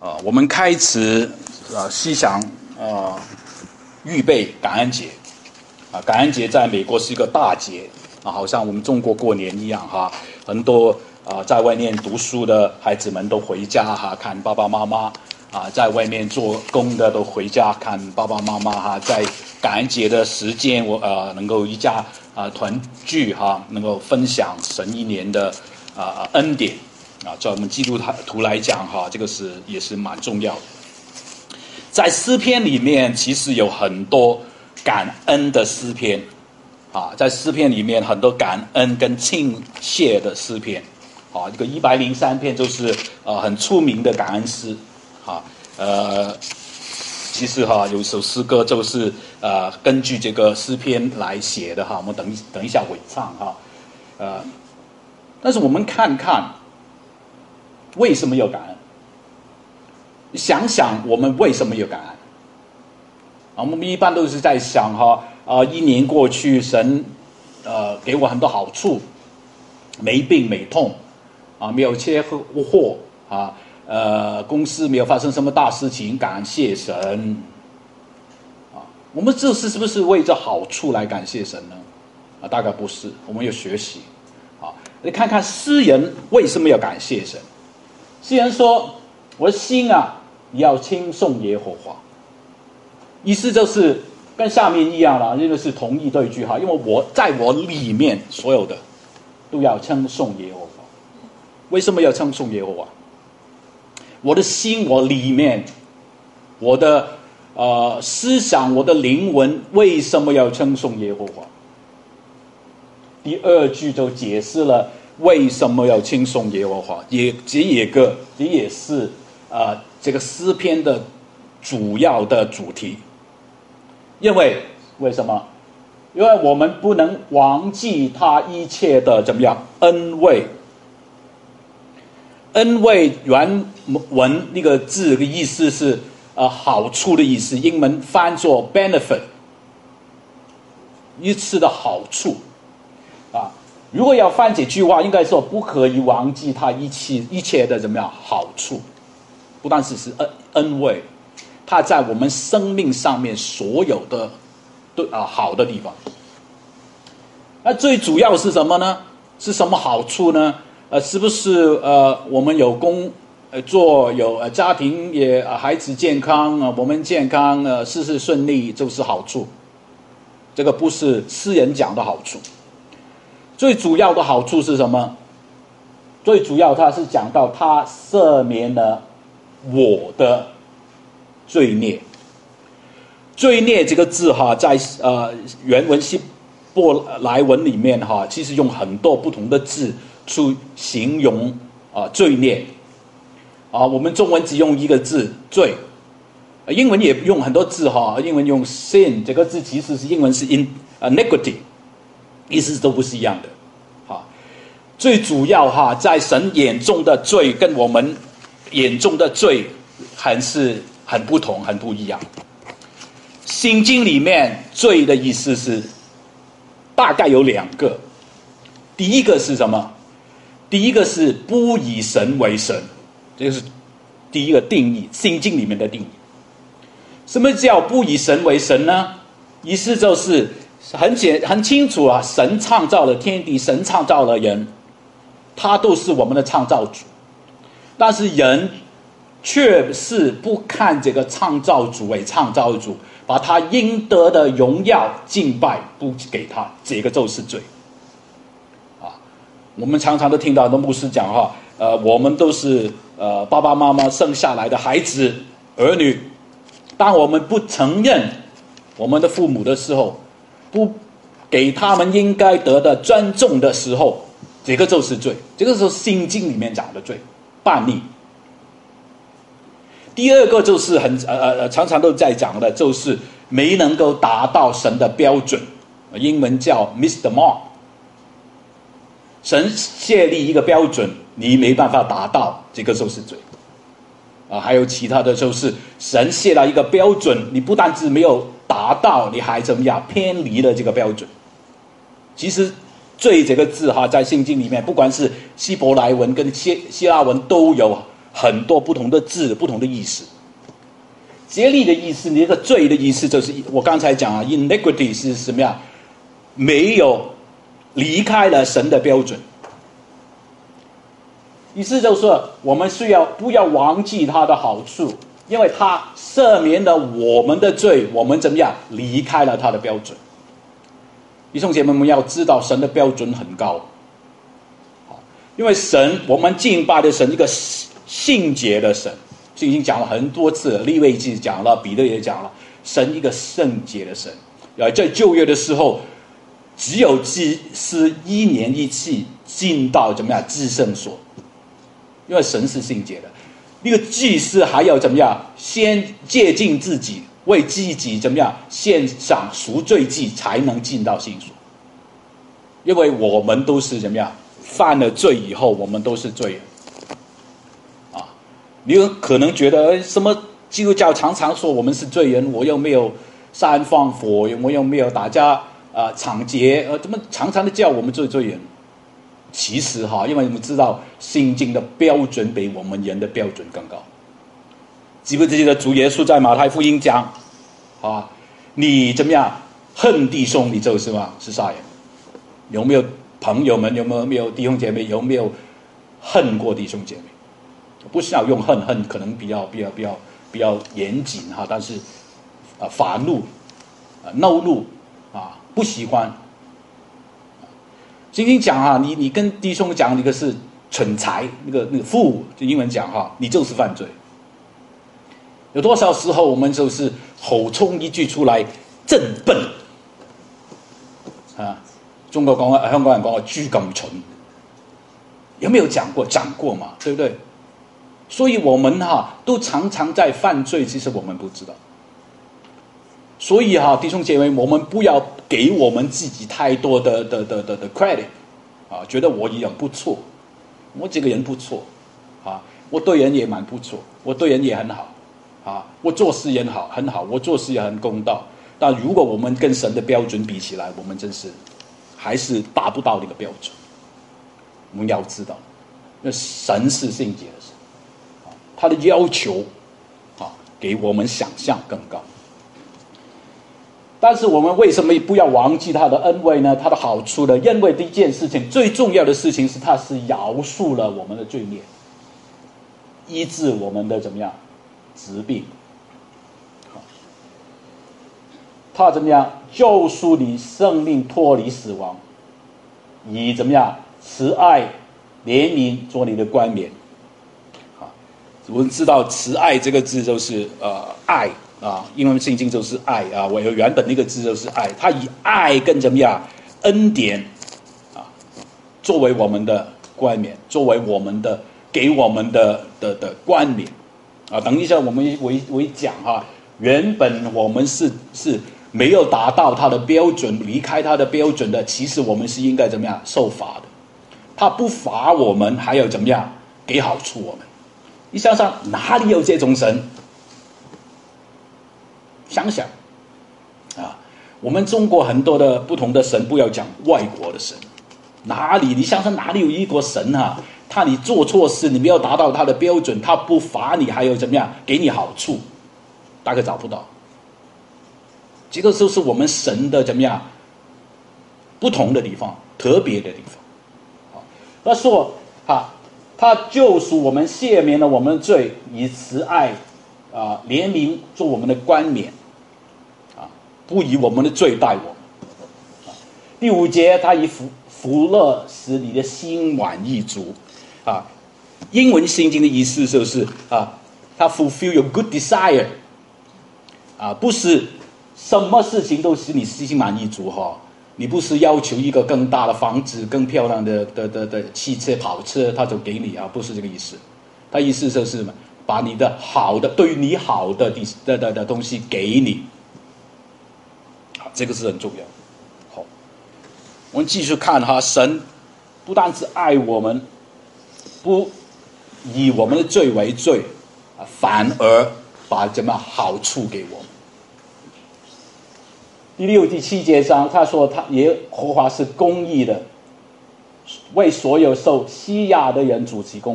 我们开始思想预备感恩节感恩节在美国是一个大节好像我们中国过年一样很多在外面读书的孩子们都回家看爸爸妈妈在外面做工的都回家看爸爸妈妈在感恩节的时间能够一家团聚能够分享神一年的恩典在我们基督徒来讲这个也是蛮重要的。在诗篇里面其实有很多感恩的诗篇在诗篇里面很多感恩跟庆谢的诗篇这个103篇就是很出名的感恩诗其实有一首诗歌就是根据这个诗篇来写的我们等一下会唱但是我们看看为什么有感恩？想想我们为什么有感恩？我们一般都是在想一年过去，神给我很多好处，没病没痛没有缺货公司没有发生什么大事情，感谢神我们这是不是为着好处来感谢神呢？大概不是，我们有学习你看看诗人为什么要感谢神？诗人说：“我的心你要称颂耶和华。”意思就是跟下面一样了，这个是同义对句因为我在我里面所有的都要称颂耶和华。为什么要称颂耶和华？我的心，我里面，我的思想，我的灵魂，为什么要称颂耶和华？第二句就解释了为什么要称颂耶和华，这也是这个诗篇的主要的主题。为什么？因为我们不能忘记他一切的怎么样恩惠。恩惠原文那个字的意思是好处的意思，英文翻作 benefit， 一次的好处如果要翻这句话，应该说不可以忘记他一切的怎么样好处，不但是恩惠，他在我们生命上面所有的好的地方。那最主要是什么呢？是什么好处呢？是不是我们有工做，有家庭也孩子健康我们健康事事顺利就是好处？这个不是诗人讲的好处。最主要的好处是什么？最主要他是讲到他赦免了我的罪孽。罪孽这个字在原文希伯来文里面其实用很多不同的字去形容罪孽我们中文只用一个字罪，英文也用很多字英文用 sin 这个字其实是英文是 iniquity， 意思都不是一样的最主要在神眼中的罪跟我们眼中的罪很不同，很不一样。圣经里面罪的意思是大概有两个，第一个是什么？第一个是不以神为神，这个是第一个定义，圣经里面的定义。什么叫不以神为神呢？意思就是很清楚神创造了天地，神创造了人，他都是我们的创造主，但是人却是不看这个创造主为创造主，把他应得的荣耀敬拜不给他，这个就是罪我们常常都听到很多牧师讲我们都是爸爸妈妈生下来的孩子儿女，当我们不承认我们的父母的时候，不给他们应该得的尊重的时候，这个就是罪，这个是圣经里面讲的罪，叛逆。第二个就是常常都在讲的，就是没能够达到神的标准，英文叫 Mr. Mark。神设立一个标准，你没办法达到，这个就是罪还有其他的就是神设了一个标准，你不但是没有达到，你还怎么样偏离了这个标准。其实罪这个字在圣经里面不管是希伯来文跟希腊文都有很多不同的字、不同的意思。竭力的意思，你这个罪的意思就是我刚才讲啊 ，iniquity 是什么样？没有离开了神的标准。意思就是说，我们不要忘记他的好处，因为他赦免了我们的罪，我们怎么样离开了他的标准？弟兄姐妹们要知道，神的标准很高，因为神，我们敬拜的神，一个圣洁的神。已经讲了很多次了，利未记讲了，彼得也讲了，神一个圣洁的神。在旧约的时候，只有祭司一年一次进到怎么样至圣所，因为神是圣洁的。那个祭司还要怎么样？先洁净自己，为自己怎么样献上赎罪祭，才能进到圣所。因为我们都是怎么样犯了罪以后，我们都是罪人。你有可能觉得什么基督教常常说我们是罪人，我又没有杀人放火，我又没有打架抢劫，怎么常常的叫我们做罪人？其实因为我们知道圣经的标准比我们人的标准更高。记不记得主耶稣在马太福音讲你怎么样恨弟兄，你就是什么？是杀人。有没有朋友们？有没有弟兄姐妹？有没有恨过弟兄姐妹？不是要用恨可能比较严谨但是发怒恼怒不喜欢。圣经讲你跟弟兄讲那个是蠢材，那个父英文讲你就是犯罪。有多少时候我们就是口冲一句出来真笨中国讲香港人讲豬咁蠢，有没有讲过嘛？对不对？所以我们都常常在犯罪，其实我们不知道。所以弟兄姐妹，我们不要给我们自己太多的 credit 觉得我也不错，我这个人不错我对人也蛮不错，我对人也很好我做事也很好，我做事也很公道。但如果我们跟神的标准比起来，我们真是还是达不到那个标准。我们要知道，那神是圣洁的神。他的要求给我们想象更高。但是我们为什么不要忘记他的恩惠呢？他的好处呢？因为第一件事情，最重要的事情是他是饶恕了我们的罪孽，医治我们的怎么样疾病。他怎么样救赎你生命，脱离死亡，以怎么样慈爱怜悯做你的冠冕。我们知道慈爱这个字就是爱英文圣经就是爱我原本那个字就是爱，它以爱跟怎么样恩典作为我们的冠冕，作为我们的给我们的冠冕等一下我们会讲原本我们是没有达到他的标准，离开他的标准的，其实我们是应该怎么样受罚的。他不罚我们，还要怎么样给好处我们？你想想哪里有这种神？想想我们中国很多的不同的神，不要讲外国的神，哪里你想想哪里有一个神他你做错事，你没有达到他的标准，他不罚你，还有怎么样给你好处？大概找不到。这个就是我们神的怎么样不同的地方，特别的地方。他说他救赎我们，赦免了我们的罪，以慈爱怜悯做我们的冠冕不以我们的罪待我们。第5节，他以福乐使你的心满意足英文圣经的意思就是他 fulfill your good desire 不是什么事情都使你心满意足你不是要求一个更大的房子、更漂亮的汽车、跑车，他就给你不是这个意思。他意思就是把你的好的，对于你好的东西给你，这个是很重要。好，我们继续看神不但是爱我们，不以我们的罪为罪，反而把什么好处给我们。第6、第7节上，他说他耶和华是公义的，为所有受欺压的人主持公平。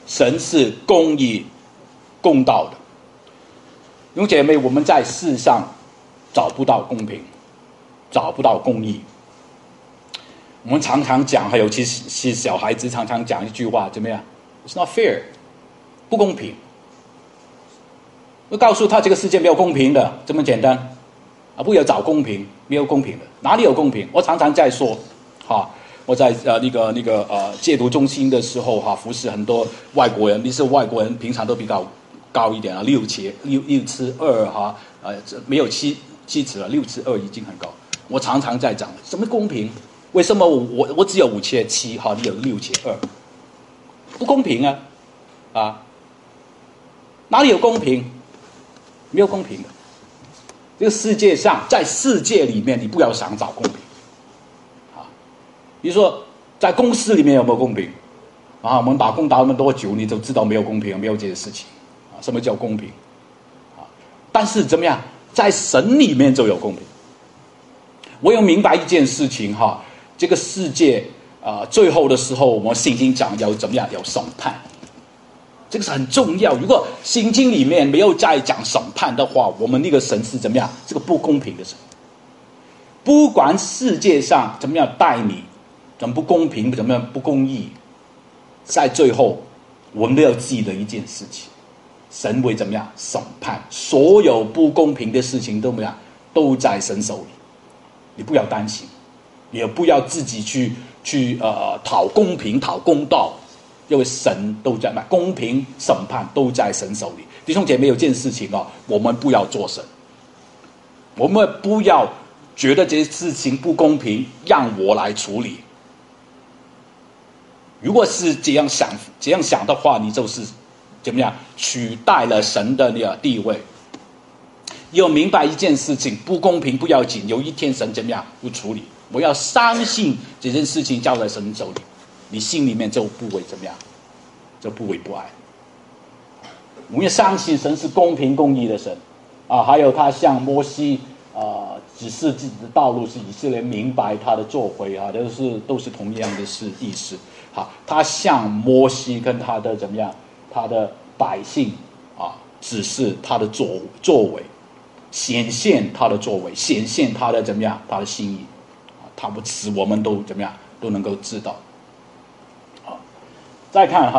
神是公义、公道的。弟兄姐妹，我们在世上找不到公平，找不到公义。我们常常讲，还有其实小孩子常常讲一句话，怎么样 ？It's not fair， 不公平。我告诉他，这个世界没有公平的，这么简单啊！不要找公平，没有公平的，哪里有公平？我常常在说，我在戒毒中心的时候服侍很多外国人，外国人平常都比较高一点啊，6'2"没有7尺了，6'2"已经很高。我常常在讲什么公平？为什么我只有5'7"你有6'2"？不公平啊！哪里有公平？没有公平的。这个世界上，在世界里面，你不要想找公平比如说，在公司里面有没有公平我们打工打那么多久，你就知道没有公平，没有这些事情什么叫公平但是怎么样，在神里面就有公平。我有明白一件事情这个世界最后的时候，我们圣经讲要怎么样，有审判。这个是很重要。如果圣经里面没有再讲审判的话，我们那个神是怎么样？这个不公平的神。不管世界上怎么样待你，怎么不公平，怎么样不公义，在最后我们都要记得一件事情：神会怎么样审判所有不公平的事情，都怎么样，都在神手里。你不要担心，也不要自己去讨公平、讨公道。因为神都在公平审判都在神手里。弟兄姐妹，有件事情我们不要做神，我们不要觉得这些事情不公平，让我来处理。如果是这样想的话，你就是怎么样取代了神的那个地位。要明白一件事情，不公平不要紧，有一天神怎么样会处理。我要相信这件事情交在神手里。你心里面就不会怎么样，就不会不爱。我们要相信神是公平公义的神还有他向摩西指示自己的道路，是以色列明白他的作为都是同样的意思他向摩西跟他的怎么样，他的百姓指示他的作为，显现他的作为，显现他的怎么样，他的心意他不使我们都怎么样，都能够知道。再看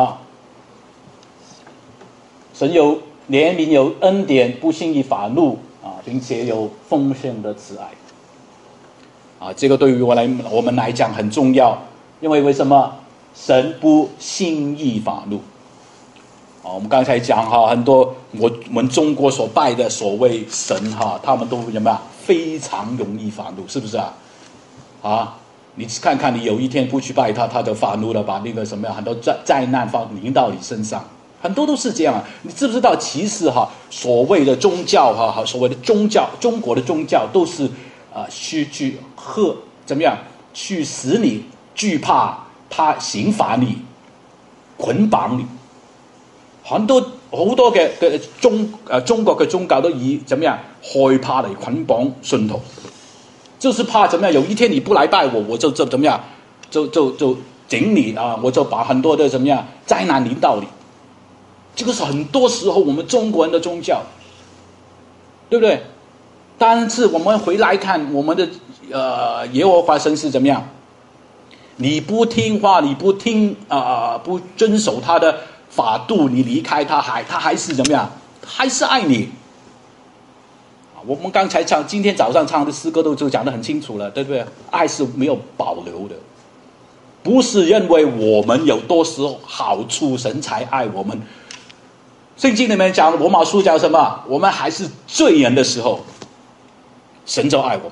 神有怜悯，有恩典，不轻易发怒并且有丰盛的慈爱这个对于我们来讲很重要。因为什么？神不轻易发怒我们刚才讲很多我们中国所拜的所谓神他们都有没有非常容易发怒，是不是你看看，你有一天不去拜他，他就发怒了，把那个什么很多灾难临到你身上，很多都是这样你知不知道？其实所谓的宗教所谓的宗教，中国的宗教都是去怎么样去使你惧怕他，刑罚你，捆绑你。好多嘅中国嘅宗教都以怎么样害怕嚟捆绑信徒。就是怕怎么样？有一天你不来拜我，我就怎么样？就整你我就把很多的怎么样灾难临到你。这个是很多时候我们中国人的宗教，对不对？但是我们回来看我们的耶和华神是怎么样？你不听话，你不不遵守他的法度，你离开他还是怎么样？还是爱你。我们刚才今天早上唱的诗歌都讲得很清楚了，对不对？爱是没有保留的，不是认为我们有多少好处神才爱我们。圣经里面讲罗马书讲什么？我们还是罪人的时候，神就爱我们。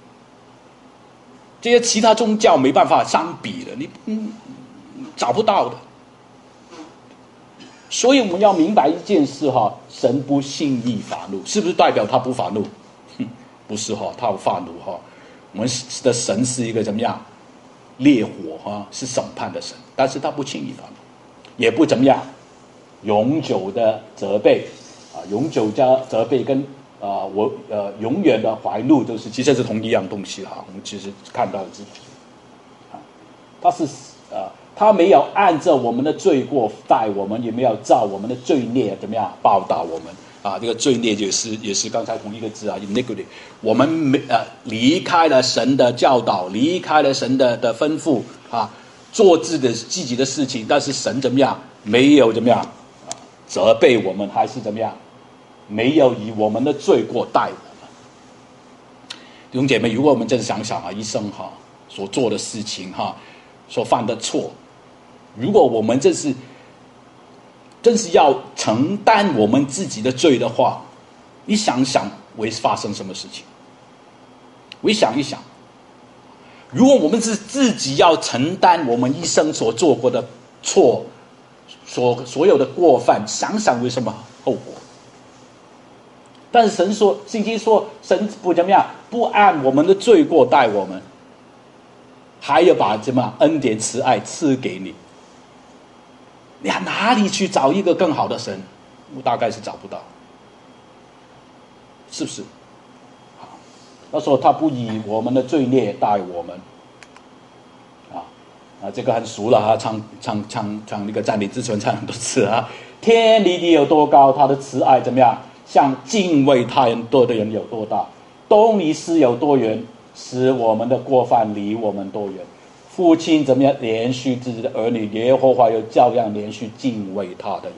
这些其他宗教没办法相比的，你找不到的。所以我们要明白一件事神不轻易发怒，是不是代表他不发怒？不是他有发怒我们的神是一个怎么样烈火是审判的神，但是他不轻易发怒，也不怎么样永久的责备永久加责备跟永远的怀怒都是其实是同一样东西我们其实看到自己他是他没有按照我们的罪过待我们，也没有照我们的罪孽怎么样报答我们啊？这个罪孽也是刚才同一个字啊 ，iniquity。我们离开了神的教导，离开了神的吩咐啊，做自己的事情，但是神怎么样？没有怎么样责备我们，还是怎么样？没有以我们的罪过待我们。弟兄姐妹，如果我们真的想想啊，一生哈所做的事情哈，所犯的错，如果我们真是要承担我们自己的罪的话，你想想会发生什么事情？我想一想，如果我们是自己要承担我们一生所做过的错，所有的过犯，想想为什么后果？但是神说，圣经说，神不怎么样，不按我们的罪过待我们，还要把怎么样恩典慈爱赐给你。你哪里去找一个更好的神？我大概是找不到，是不是？他说他不以我们的罪孽待我们，这个很熟了啊，唱那个赞美之泉唱很多次啊。天离地有多高，他的慈爱怎么样？像敬畏他人多的人有多大？东离西有多远？使我们的过犯离我们多远？父亲怎么样连续自己的儿女？耶和华又照样连续敬畏他的人。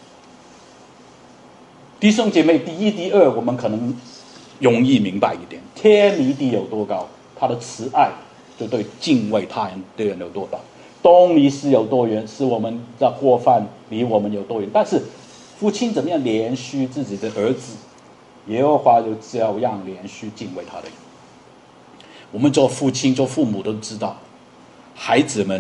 弟兄姐妹，第一、第二，我们可能容易明白一点。天离地有多高，他的慈爱就对敬畏他人的人有多大。东离西有多远，使我们的过犯离我们有多远。但是父亲怎么样连续自己的儿子？耶和华就照样连续敬畏他的人。我们做父亲、做父母都知道，孩子们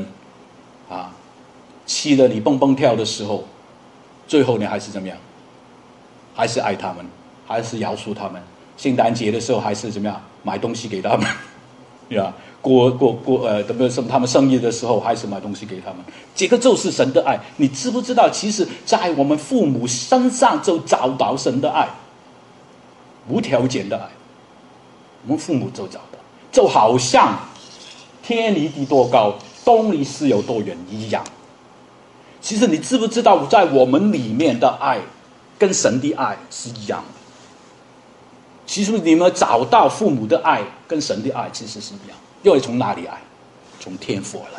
气得你蹦蹦跳的时候，最后你还是怎么样？还是爱他们，还是饶恕他们。圣诞节的时候还是怎么样？买东西给他们，对吧？他们生日的时候还是买东西给他们。这个就是神的爱。你知不知道？其实，在我们父母身上就找到神的爱，无条件的爱。我们父母就找到，就好像天离地多高，东离西有多远一样。其实你知不知道，在我们里面的爱跟神的爱是一样的。其实你们找到父母的爱跟神的爱其实是一样，因为从哪里来？从天父而来。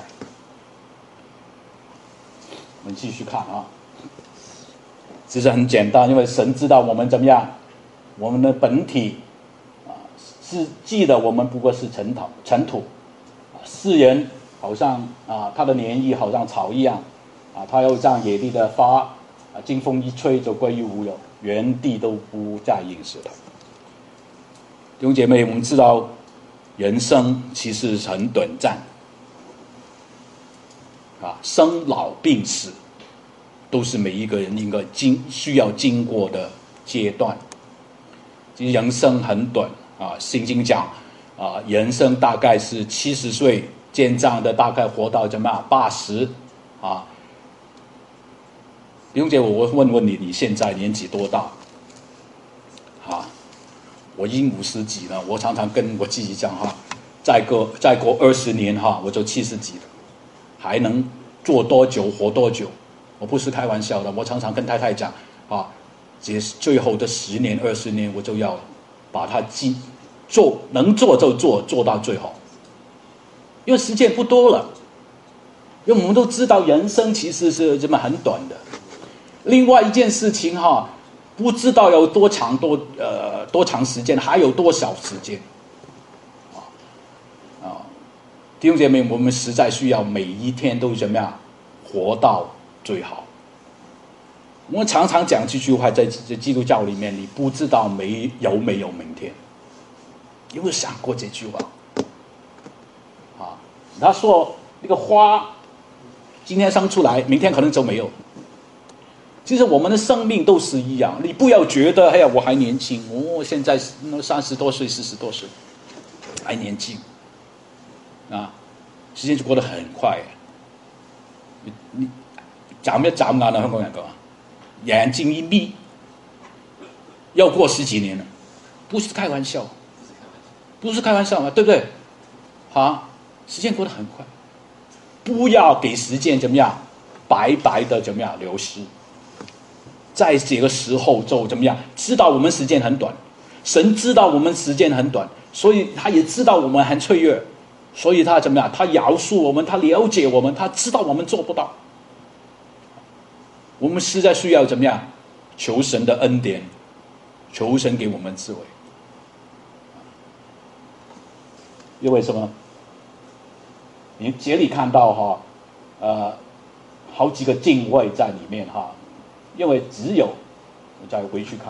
我们继续看啊，其实很简单，因为神知道我们怎么样，我们的本体是记得我们不过是尘土，世人好像他的年纪好像草一样他又像野地的花经风一吹就归于无有，原地都不再认识他。弟兄姐妹，我们知道人生其实很短暂生老病死都是每一个人应该需要经过的阶段。其实人生很短圣经讲人生大概是70岁，健壮的大概活到怎么样80弟兄姐妹，我问问你，你现在年纪多大？我已经50几了，我常常跟我自己讲再过20年我就70几了，还能做多久活多久？我不是开玩笑的，我常常跟太太讲最后的10年20年，我就要把它能做就做到最好，因为时间不多了。因为我们都知道人生其实是这么很短的。另外一件事情不知道有多长时间，还有多少时间弟兄姐妹，我们实在需要每一天都怎么样活到最好。我们常常讲这句话，在基督教里面，你不知道有没有明天。有没有想过这句话他说那个花今天生出来，明天可能就没有。其实我们的生命都是一样，你不要觉得我还年轻，我现在30多岁40多岁还年轻时间就过得很快你眨一眨眼香港人讲眼睛一眯要过10几年了，不是开玩笑，不是开玩笑嘛，对不对时间过得很快。 不要给时间怎么样白白的怎么样流失。在这个时候就怎么样？知道我们时间很短，神知道我们时间很短，所以他也知道我们很脆弱，所以他怎么样？他饶恕我们，他了解我们，他知道我们做不到。我们实在需要怎么样？求神的恩典，求神给我们智慧。因为什么？你节里看到好几个敬畏在里面哈。因为只有我再回去看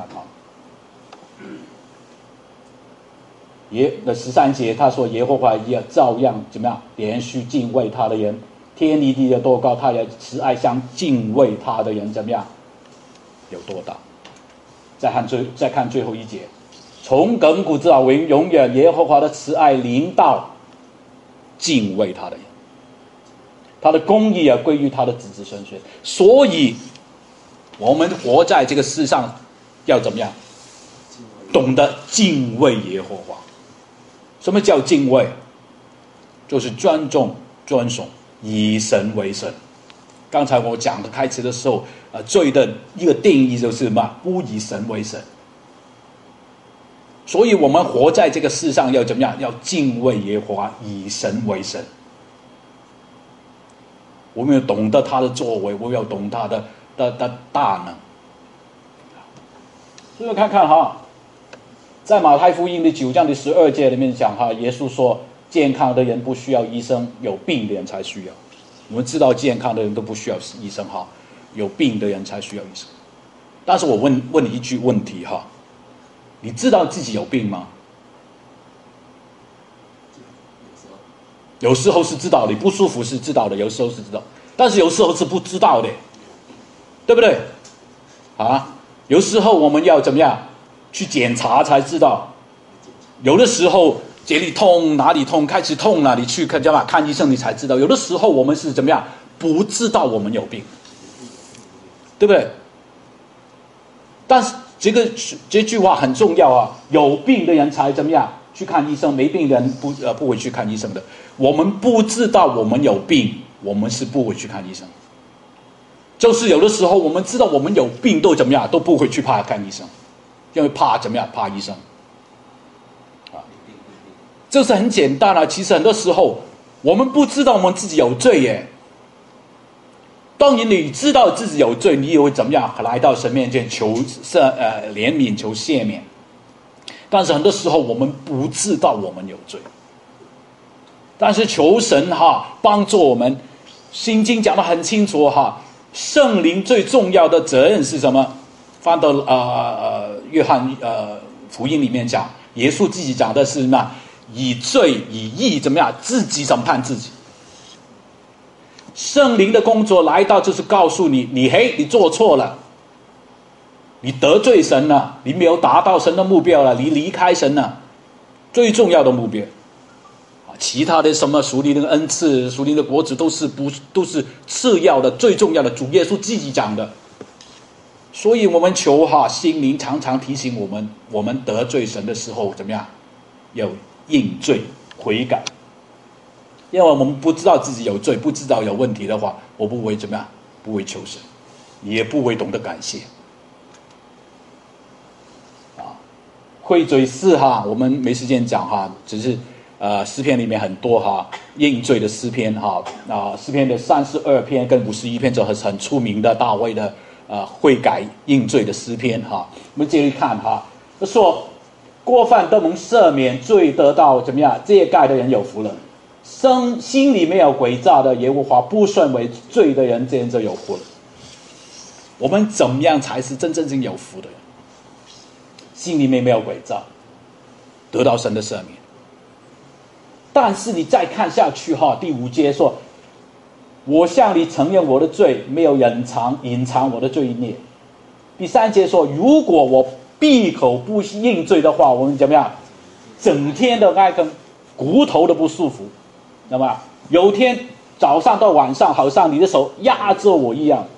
13节他说耶和华也照样怎么样连续敬畏他的人，天离地的多高，他也慈爱向敬畏他的人怎么样有多大。再看最后一节，从亘古直到永远，耶和华的慈爱临到敬畏他的人，他的公义也归于他的子子孙孙。所以我们活在这个世上要怎么样？懂得敬畏耶和华。什么叫敬畏？就是尊重尊崇，以神为神。刚才我讲的开始的时候罪的一个定义就是什么？不以神为神。所以我们活在这个世上要怎么样？要敬畏耶和华，以神为神。我们要懂得他的作为，我们要懂他的大能。所以看看在马太福音的9章的12节里面讲耶稣说健康的人不需要医生，有病的人才需要。我们知道健康的人都不需要医生有病的人才需要医生。但是我问你一句问题你知道自己有病吗？有时候是知道的，不舒服是知道的，有时候是知道，但是有时候是不知道的，对不对？有时候我们要怎么样去检查才知道。有的时候这里痛哪里痛，开始痛哪里去看医生你才知道。有的时候我们是怎么样不知道我们有病，对不对？但是这句话很重要有病的人才怎么样去看医生，没病的人不会去看医生的。我们不知道我们有病，我们是不会去看医生。就是有的时候我们知道我们有病都怎么样都不会去看医生，因为怕怎么样？怕医生这是很简单其实很多时候我们不知道我们自己有罪耶。当然你知道自己有罪，你也会怎么样来到神面前求怜悯，求赦免。但是很多时候我们不知道我们有罪，但是求神帮助我们。心经讲得很清楚圣灵最重要的责任是什么？翻到约翰福音里面讲，耶稣自己讲的是什么？以罪以义怎么样自己审判自己。圣灵的工作来到就是告诉你做错了，你得罪神了，你没有达到神的目标了，你离开神了，最重要的目标。其他的什么属灵的恩赐、属灵的果子都是次要的，最重要的主耶稣自己讲的。所以我们求心灵常常提醒我们得罪神的时候怎么样要认罪悔改。因为我们不知道自己有罪，不知道有问题的话，我不会怎么样，不会求神，也不会懂得感谢。悔罪是我们没时间讲只是诗篇里面很多认罪的诗篇诗篇的32篇跟51篇就很出名的大卫的悔改认罪的诗篇我们接着看说过犯都蒙赦免，罪得到怎么样遮盖的人有福了。心里没有诡诈的耶和华不算为罪的人，这人就有福了。我们怎么样才是真正有福的人？心里面没有诡诈，得到神的赦免。但是你再看下去第5节说，我向你承认我的罪，没有隐藏我的罪孽。第3节说，如果我闭口不认罪的话，我们怎么样？整天的哀跟骨头都不舒服。那么有天早上到晚上，好像你的手压着我一样。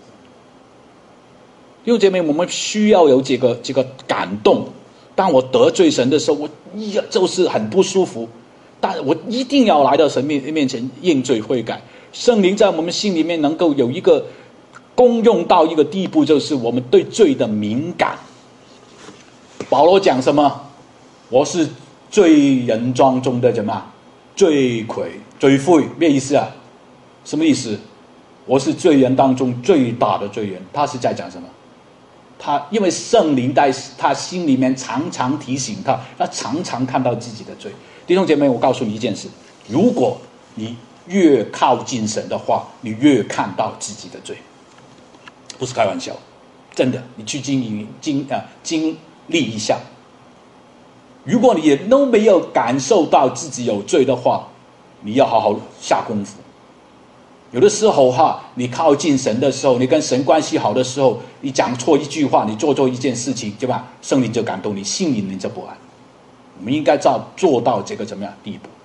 弟兄姐妹，我们需要有这个感动。当我得罪神的时候，我就是很不舒服，但我一定要来到神面前认罪悔改。 圣灵在我们心里面能够有一个功用到一个地步，就是我们对罪的敏感。保罗讲什么？我是罪人当中的什么？罪魁罪父，咩意思啊？什么意思？我是罪人当中最大的罪人。他是在讲什么？他因为圣灵在他心里面常常提醒他，他常常看到自己的罪。弟兄姐妹，我告诉你一件事：如果你越靠近神的话，你越看到自己的罪，不是开玩笑，真的，你去经历一下。如果你都没有感受到自己有罪的话，你要好好下功夫。有的时候你靠近神的时候，你跟神关系好的时候，你讲错一句话，你做错一件事情，对吧？圣灵就感动你，心里你就不安。我们应该做到这个怎么样地步？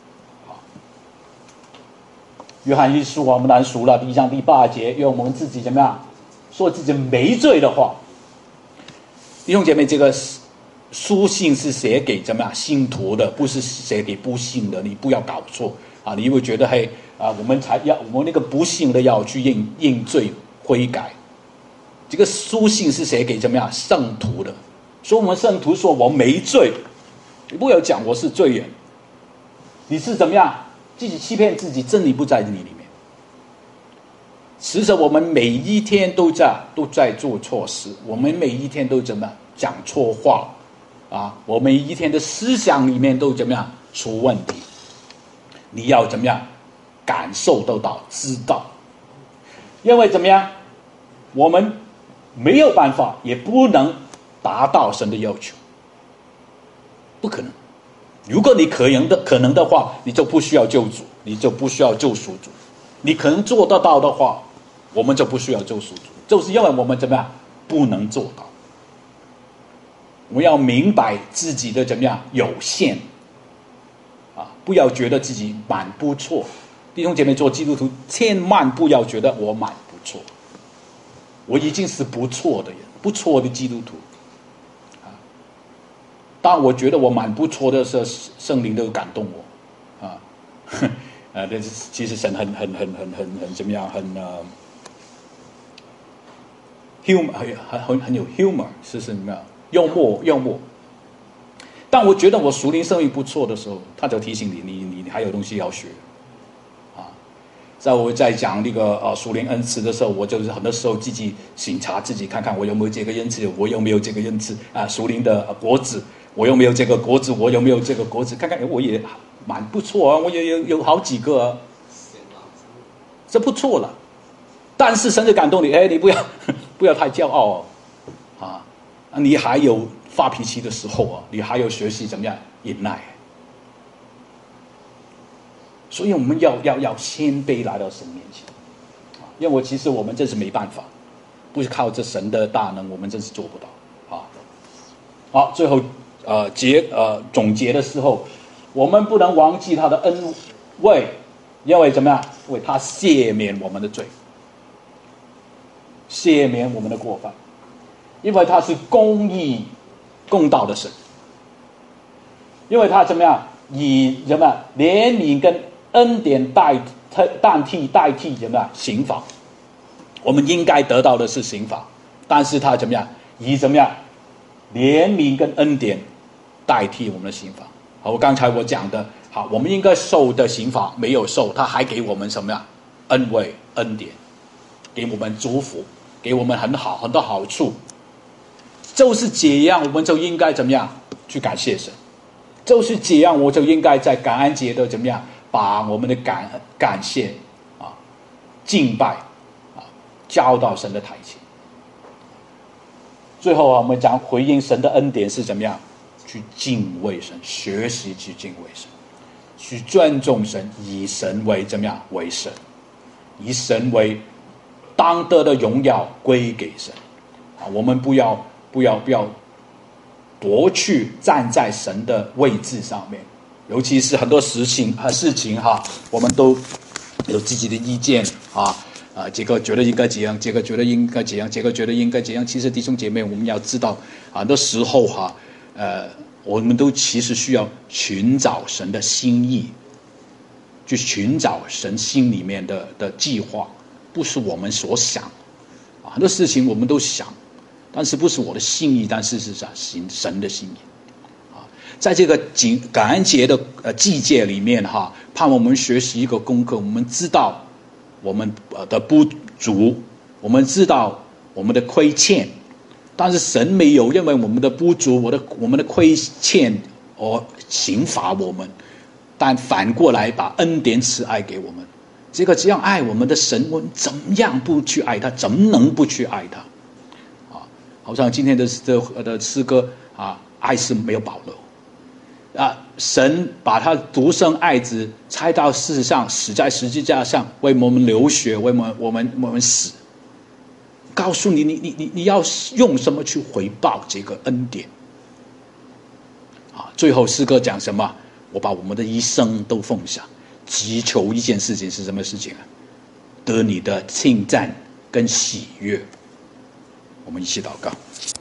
约翰一书我们来熟了，第1章第8节，愿我们自己怎么样说自己没罪的话。弟兄姐妹，这个书信是写给怎么样信徒的，不是写给不信的，你不要搞错啊！你会觉得我们那个不信的要去认罪悔改。这个书信是写给怎么样圣徒的，所以我们圣徒说我没罪，你不要讲我是罪人，你是怎么样自己欺骗自己，真理不在你里面。实际我们每一天都在做错事，我们每一天都怎么样讲错话啊？我们每一天的思想里面都怎么样出问题？你要怎么样感受得到、知道？因为怎么样，我们没有办法，也不能达到神的要求，不可能。如果你可能的话，你就不需要救主，你就不需要救赎主。你可能做得到的话，我们就不需要救赎主，就是因为我们怎么样不能做到。我们要明白自己的怎么样有限啊，不要觉得自己蛮不错。弟兄姐妹，做基督徒千万不要觉得我蛮不错，我已经是不错的人，不错的基督徒。当我觉得我蛮不错的时候，圣灵都感动我啊。但是其实神很怎么样，很有 humor， 是什么样幽默。当我觉得我属灵生命不错的时候，他就提醒你还有东西要学啊。在我在讲那个属灵恩赐的时候，我就是很多时候自己审查自己，看看我有没有这个恩赐，我有没有这个恩赐啊，属灵的果子。我有没有这个果子？我有没有这个果子？看看，我也蛮不错啊，我也有好几个啊，这不错了。但是神就感动你，你不要太骄傲啊！你还有发脾气的时候啊，你还有学习怎么样忍耐。所以我们要谦卑来到神面前，因为其实我们真是没办法，不是靠着神的大能，我们真是做不到啊。好，最后。总结的时候，我们不能忘记他的恩惠，因为怎么样？因为他赦免我们的罪，赦免我们的过犯，因为他是公义、公道的神，因为他怎么样？以什么怜悯跟恩典代替什么刑罚？我们应该得到的是刑罚，但是他怎么样？以怎么样？怜悯跟恩典代替我们的刑罚。好，刚才我讲的，好，我们应该受的刑罚没有受，他还给我们什么呀？恩惠、恩典，给我们祝福，给我们很多好处。就是这样，我们就应该怎么样去感谢神？就是这样，我就应该在感恩节的怎么样，把我们的感谢啊、敬拜啊，交到神的台前。最后我们讲回应神的恩典是怎么样？去敬畏神，学习去敬畏神，去尊重神，以神为怎么样为神，以神为当得的荣耀归给神啊！我们不要夺去站在神的位置上面，尤其是很多事情我们都有自己的意见啊。这个觉得应该怎样，这个觉得应该怎样，这个觉得应该怎样。其实弟兄姐妹，我们要知道，很多时候我们都其实需要寻找神的心意， 去寻找神心里面的计划，不是我们所想啊。很多事情我们都想，但是不是我的心意，但事实上神的心意啊。在这个感恩节的季节里面哈，盼我们学习一个功课，我们知道我们的不足，我们知道我们的亏欠，但是神没有认为我们的不足，我们的亏欠而刑罚我们，但反过来把恩典慈爱给我们。这样爱我们的神，我们怎么样不去爱他？怎么能不去爱他？啊，好像今天的诗歌啊，爱是没有保留啊。神把他独生爱子差到世上，死在十字架上，为我们流血，为我们死。告诉你要用什么去回报这个恩典？啊，最后诗歌讲什么？我把我们的一生都奉上，祈求一件事情是什么事情啊？得你的称赞跟喜悦。我们一起祷告。